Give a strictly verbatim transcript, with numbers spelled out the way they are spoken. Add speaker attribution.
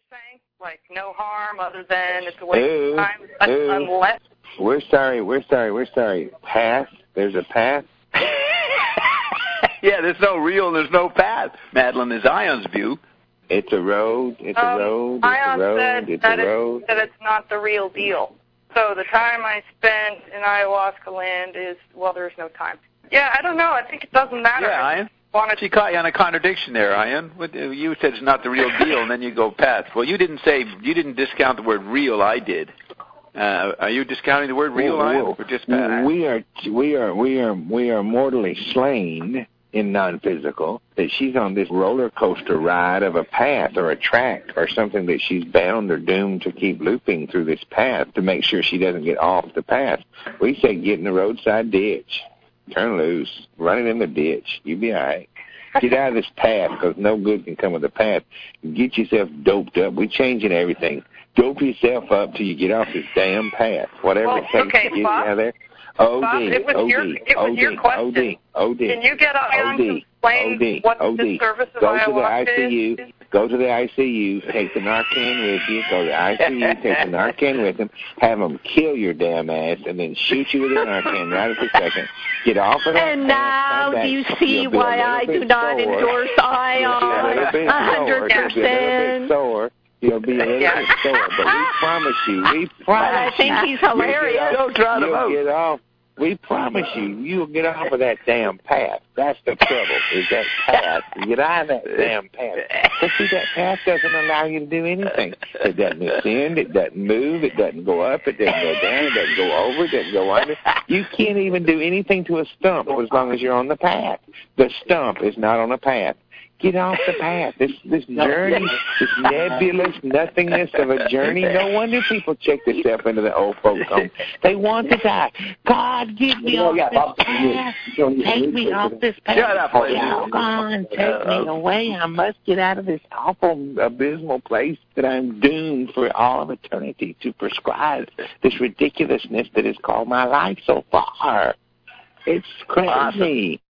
Speaker 1: saying? Like, no harm other than it's a waste
Speaker 2: ooh,
Speaker 1: of time, uh,
Speaker 2: ooh.
Speaker 1: unless...
Speaker 2: We're sorry, we're sorry, we're sorry. Path? There's a path?
Speaker 3: Yeah, there's no real, there's no path, Madeline, is Ion's view.
Speaker 2: It's a road, it's
Speaker 1: um,
Speaker 2: a road, it's
Speaker 1: Ion
Speaker 2: a road,
Speaker 1: said
Speaker 2: it's
Speaker 1: that
Speaker 2: a road.
Speaker 1: It's, that it's not the real deal. So the time I spent in ayahuasca land is, well, there's no time. Yeah, I don't know. I think it doesn't matter.
Speaker 3: Yeah, Ian.
Speaker 1: Wanted
Speaker 3: She caught you on a contradiction there, Ian. What, you said it's not the real deal, and then you go path. Well, you didn't say, you didn't discount the word real. I did. Uh, are you discounting the word real,
Speaker 2: Whoa,
Speaker 3: Ian,
Speaker 2: whoa.
Speaker 3: or just path?
Speaker 2: We are, we are, we are, we are mortally slain in non-physical. That she's on this roller coaster ride of a path or a track or something that she's bound or doomed to keep looping through this path to make sure she doesn't get off the path. We say get in the roadside ditch. Turn loose. Run it in the ditch. You'll be all right. Get out of this path because no good can come of the path. Get yourself doped up. We're changing everything. Dope yourself up till you get off this damn path. Whatever
Speaker 1: well,
Speaker 2: it takes
Speaker 1: okay,
Speaker 2: to get
Speaker 1: Bob,
Speaker 2: you out of there. O D,
Speaker 1: Bob, it was
Speaker 2: O D,
Speaker 1: your, it was
Speaker 2: O D,
Speaker 1: your question.
Speaker 2: O D, O D,
Speaker 1: Can you get Ion to explain
Speaker 2: O D,
Speaker 1: what
Speaker 2: O D.
Speaker 1: the service of
Speaker 2: Go to the I
Speaker 1: ayahuasca
Speaker 2: C U.
Speaker 1: is?
Speaker 2: Go to the I C U. Take the Narcan with you. Go to the I C U. Take the Narcan with them. Have them kill your damn ass and then shoot you with the Narcan right at the second. Get off of that.
Speaker 4: And now do you see
Speaker 2: You'll be
Speaker 4: why I do not
Speaker 2: sore.
Speaker 4: endorse Ion a hundred percent?
Speaker 2: Sore. You'll be a little
Speaker 1: Yeah.
Speaker 2: bit sore, but we promise you, we promise
Speaker 4: I think
Speaker 2: you,
Speaker 4: he's hilarious.
Speaker 3: Don't try to
Speaker 2: you'll
Speaker 3: vote.
Speaker 2: get off. We promise you, you'll get off of that damn path. That's the trouble, is that path. You get out of that damn path. But see, that path doesn't allow you to do anything. It doesn't ascend, it doesn't move, it doesn't go up, it doesn't go down, it doesn't go over, it doesn't go under. You can't even do anything to a stump as long as you're on the path. The stump is not on a path. Get off the path. This this journey, this nebulous nothingness of a journey. No wonder people check themselves into the old folks' home. They want to die. God, get me off this path. Take me off this path.
Speaker 3: Shut up, lady.
Speaker 2: Oh, God, take me away. I must get out of this awful, abysmal place that I'm doomed for all of eternity to prescribe this ridiculousness that is called my life so far. It's crazy.
Speaker 3: Awesome.